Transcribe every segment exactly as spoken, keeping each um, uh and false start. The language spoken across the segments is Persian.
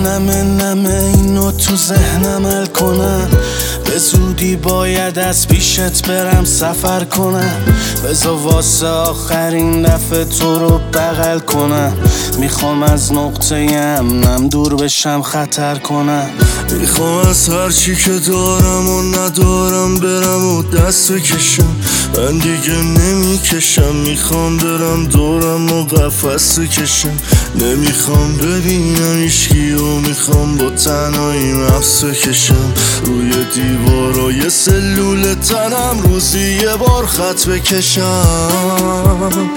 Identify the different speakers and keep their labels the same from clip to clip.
Speaker 1: نمه نمه اینو تو ذهنم حل کنم، به زودی باید از پیشت برم سفر کنم. بذار واسه آخرین دفعه تو رو بغل کنم، میخوام از نقطه امنم دور بشم خطر کنم.
Speaker 2: میخوام از هرچی که دارم و ندارم برم و دست بکشم، من دیگه نمیکشم. میخوام برم دورم و قفس کشم، نمیخوام ببینم ایشکی و میخوام با تنهایی مفس کشم. روی دیوارای سلول تنم روزی یه بار خط بکشم.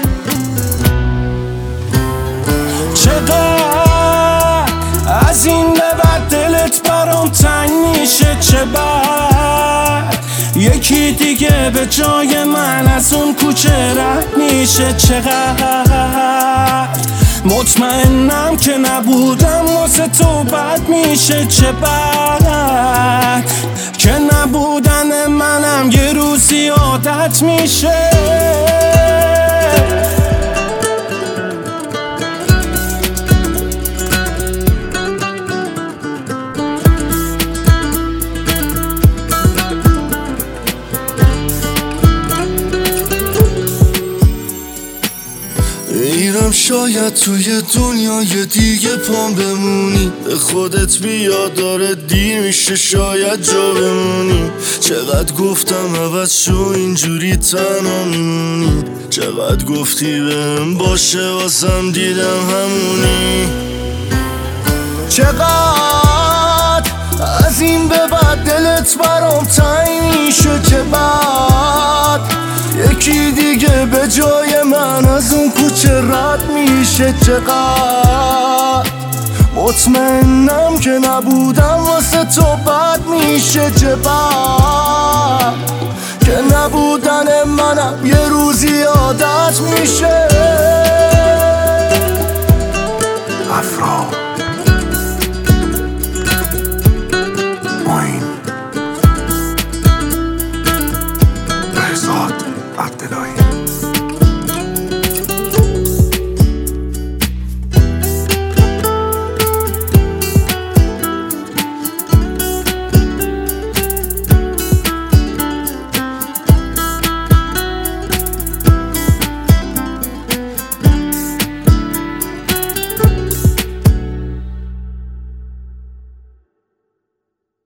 Speaker 1: چقدر از این به بعد دلت برام تنگ میشه، چه بد یکی دیگه به جای من از اون کوچه رد میشه. چقدر مطمئنم که نبودم واسه تو بد میشه، چه بد که نبودن منم یه روزی عادت میشه.
Speaker 2: میرم شاید توی دنیای دیگه پام بمونی، به خودت بیا داره دیر میشه شاید جا بمونی. چقدر گفتم عوض شو اینجوری تنها میمونی، چقدر گفتی بهم باشه واسم دیدم همونی. چقدر از این به بعد دلت برام تنگ میشه، چه بد یکی دیگه به جای من از اون کوچه رد میشه. چقدر مطمئنم که نبودم واسه تو بد میشه، چه بد که نبودن منم یه روزی عادت میشه.